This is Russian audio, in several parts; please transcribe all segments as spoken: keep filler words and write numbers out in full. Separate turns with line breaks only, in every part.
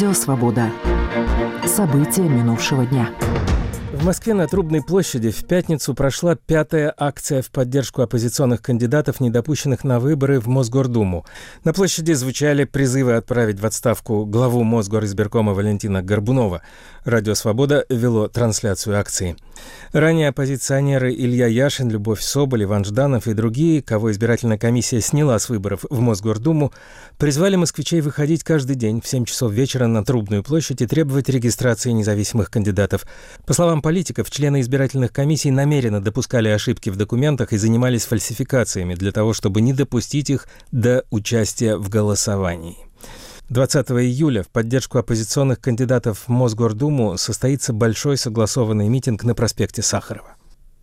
Радио «Свобода». События минувшего дня.
В Москве на Трубной площади в пятницу прошла пятая акция в поддержку оппозиционных кандидатов, недопущенных на выборы в Мосгордуму. На площади звучали призывы отправить в отставку главу Мосгоризбиркома Валентина Горбунова. Радио «Свобода» вело трансляцию акции. Ранее оппозиционеры Илья Яшин, Любовь Соболь, Иван Жданов и другие, кого избирательная комиссия сняла с выборов в Мосгордуму, призвали москвичей выходить каждый день в семь часов вечера на Трубную площадь и требовать регистрации независимых кандидатов. По словам политиков, члены избирательных комиссий намеренно допускали ошибки в документах и занимались фальсификациями для того, чтобы не допустить их до участия в голосовании. двадцатого июля в поддержку оппозиционных кандидатов в Мосгордуму состоится большой согласованный митинг на проспекте Сахарова.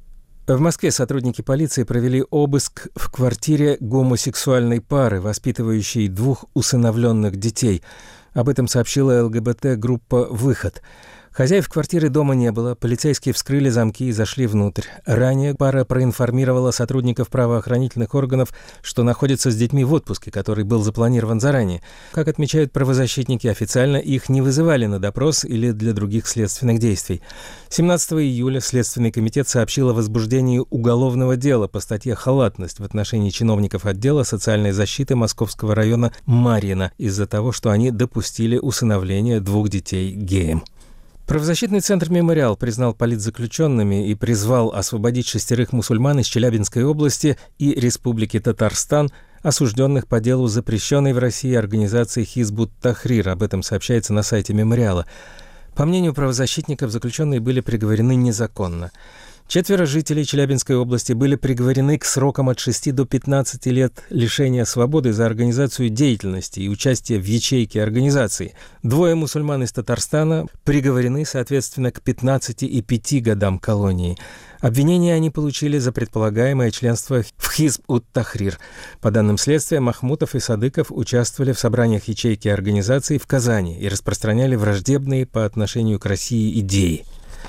В Москве сотрудники полиции провели обыск в квартире гомосексуальной пары, воспитывающей двух усыновленных детей. Об этом сообщила ЛГБТ-группа «Выход». Хозяев квартиры дома не было, полицейские вскрыли замки и зашли внутрь. Ранее пара проинформировала сотрудников правоохранительных органов, что находится с детьми в отпуске, который был запланирован заранее. Как отмечают правозащитники, официально их не вызывали на допрос или для других следственных действий. семнадцатого июля Следственный комитет сообщил о возбуждении уголовного дела по статье «Халатность» в отношении чиновников отдела социальной защиты Московского района Марьино из-за того, что они допустили усыновление двух детей геям. Правозащитный центр «Мемориал» признал политзаключенными и призвал освободить шестерых мусульман из Челябинской области и Республики Татарстан, осужденных по делу запрещенной в России организации «Хизб ут-Тахрир». Об этом сообщается на сайте «Мемориала». По мнению правозащитников, заключенные были приговорены незаконно. Четверо жителей Челябинской области были приговорены к срокам от шести до пятнадцати лет лишения свободы за организацию деятельности и участие в ячейке организации. Двое мусульман из Татарстана приговорены, соответственно, к пятнадцати и пяти годам колонии. Обвинения они получили за предполагаемое членство в Хизб ут-Тахрир. По данным следствия, Махмутов и Садыков участвовали в собраниях ячейки организации в Казани и распространяли враждебные по отношению к России идеи.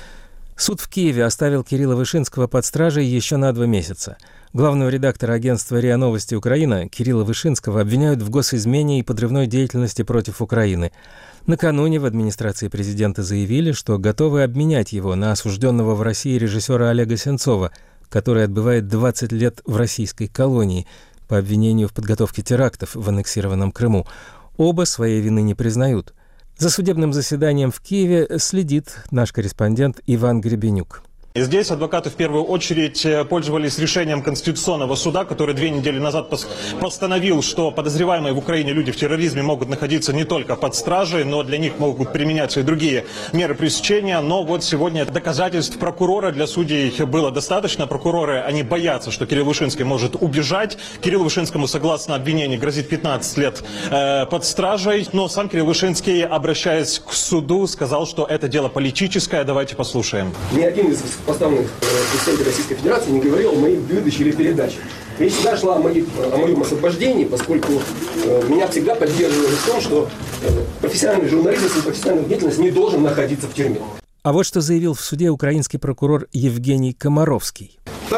Суд в Киеве оставил Кирилла Вышинского под стражей еще на два месяца. Главного редактора агентства РИА Новости Украина Кирилла Вышинского обвиняют в госизмене и подрывной деятельности против Украины. Накануне в администрации президента заявили, что готовы обменять его на осужденного в России режиссера Олега Сенцова, который отбывает двадцать лет в российской колонии по обвинению в подготовке терактов в аннексированном Крыму. Оба своей вины не признают. За судебным заседанием в Киеве следит наш корреспондент Иван Гребенюк.
И здесь адвокаты в первую очередь пользовались решением Конституционного суда, который две недели назад постановил, что подозреваемые в Украине люди в терроризме могут находиться не только под стражей, но для них могут применяться и другие меры пресечения. Но вот сегодня доказательств прокурора для судей было достаточно. Прокуроры, они боятся, что Кирилл Вышинский может убежать. Кириллу Вышинскому, согласно обвинению, грозит пятнадцать лет э, под стражей. Но сам Кирилл Вышинский, обращаясь к суду, сказал, что это дело политическое. Давайте послушаем.
Ни один из поставленных представителей Российской Федерации не говорил о моей выдаче или передаче. Речь всегда шла о, моей, о моем освобождении, поскольку э, меня всегда поддерживали в том, что э, профессиональный журналист и профессиональная деятельность не должен находиться в тюрьме.
А вот что заявил в суде украинский прокурор Евгений Комаровский.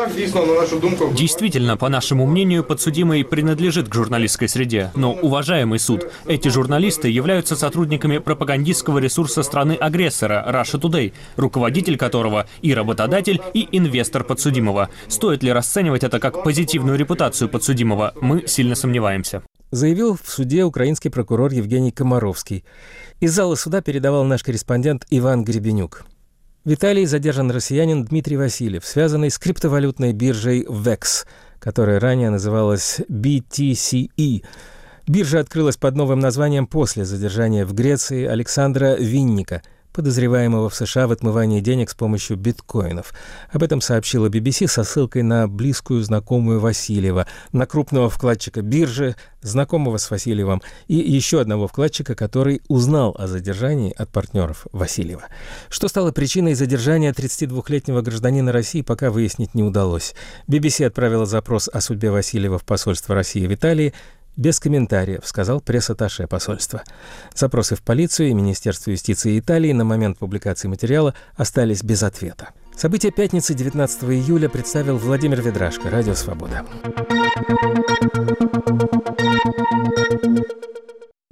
Действительно, по нашему мнению, подсудимый принадлежит к журналистской среде. Но, уважаемый суд, эти журналисты являются сотрудниками пропагандистского ресурса страны-агрессора Russia Today, руководитель которого и работодатель, и инвестор подсудимого. Стоит ли расценивать это как позитивную репутацию подсудимого? Мы сильно сомневаемся.
Заявил в суде украинский прокурор Евгений Комаровский. Из зала суда передавал наш корреспондент Иван Гребенюк. В Италии задержан россиянин Дмитрий Васильев, связанный с криптовалютной биржей векс, которая ранее называлась би ти си и. Биржа открылась под новым названием после задержания в Греции Александра Винника, подозреваемого в США в отмывании денег с помощью биткоинов. Об этом сообщила би би си со ссылкой на близкую знакомую Васильева, на крупного вкладчика биржи, знакомого с Васильевым, и еще одного вкладчика, который узнал о задержании от партнеров Васильева. Что стало причиной задержания тридцатидвухлетнего гражданина России, пока выяснить не удалось. би би си отправила запрос о судьбе Васильева в посольство России в Италии. Без комментариев, сказал пресс-атташе посольства. Запросы в полицию и Министерство юстиции Италии на момент публикации материала остались без ответа. События пятницы девятнадцатого июля представил Владимир Ведрашко, Радио «Свобода».